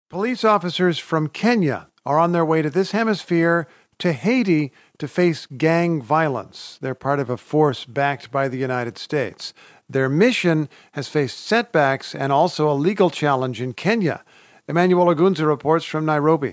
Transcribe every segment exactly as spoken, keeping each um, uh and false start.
Police officers from Kenya are on their way to this hemisphere to Haiti to face gang violence. They're part of a force backed by the United States. Their mission has faced setbacks and also a legal challenge in Kenya. Emmanuel Ogunza reports from Nairobi.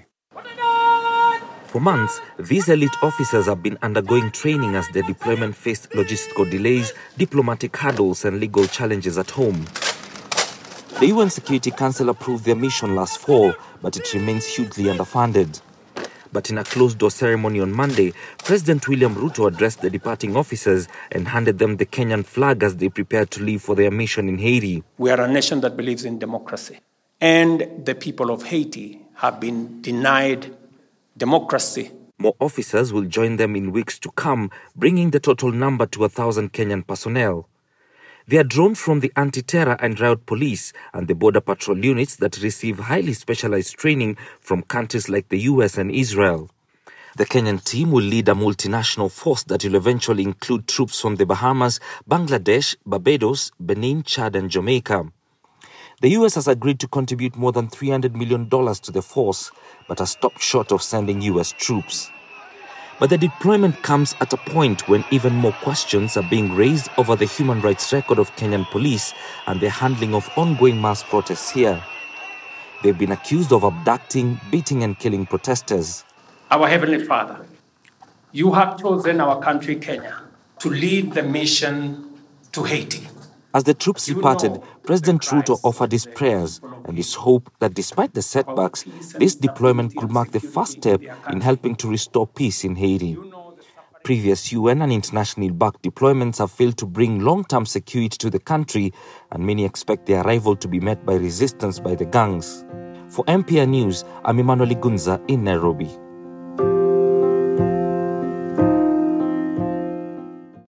For months, these elite officers have been undergoing training as their deployment faced logistical delays, diplomatic hurdles, and legal challenges at home. The U N Security Council approved their mission last fall, but it remains hugely underfunded. But in a closed-door ceremony on Monday, President William Ruto addressed the departing officers and handed them the Kenyan flag as they prepared to leave for their mission in Haiti. We are a nation that believes in democracy, and the people of Haiti have been denied democracy. More officers will join them in weeks to come, bringing the total number to a thousand Kenyan personnel. They are drawn from the anti-terror and riot police and the border patrol units that receive highly specialized training from countries like the U S and Israel. The Kenyan team will lead a multinational force that will eventually include troops from the Bahamas, Bangladesh, Barbados, Benin, Chad, and Jamaica. The U S has agreed to contribute more than three hundred million dollars to the force, but has stopped short of sending U S troops. But the deployment comes at a point when even more questions are being raised over the human rights record of Kenyan police and their handling of ongoing mass protests here. They've been accused of abducting, beating, and killing protesters. Our Heavenly Father, you have chosen our country, Kenya, to lead the mission to Haiti. As the troops departed, President Ruto offered his prayers and his hope that despite the setbacks, this deployment could mark the first step in helping to restore peace in Haiti. Previous U N and internationally backed deployments have failed to bring long-term security to the country, and many expect their arrival to be met by resistance by the gangs. For M P R News, I'm Emmanuel Ogunza in Nairobi.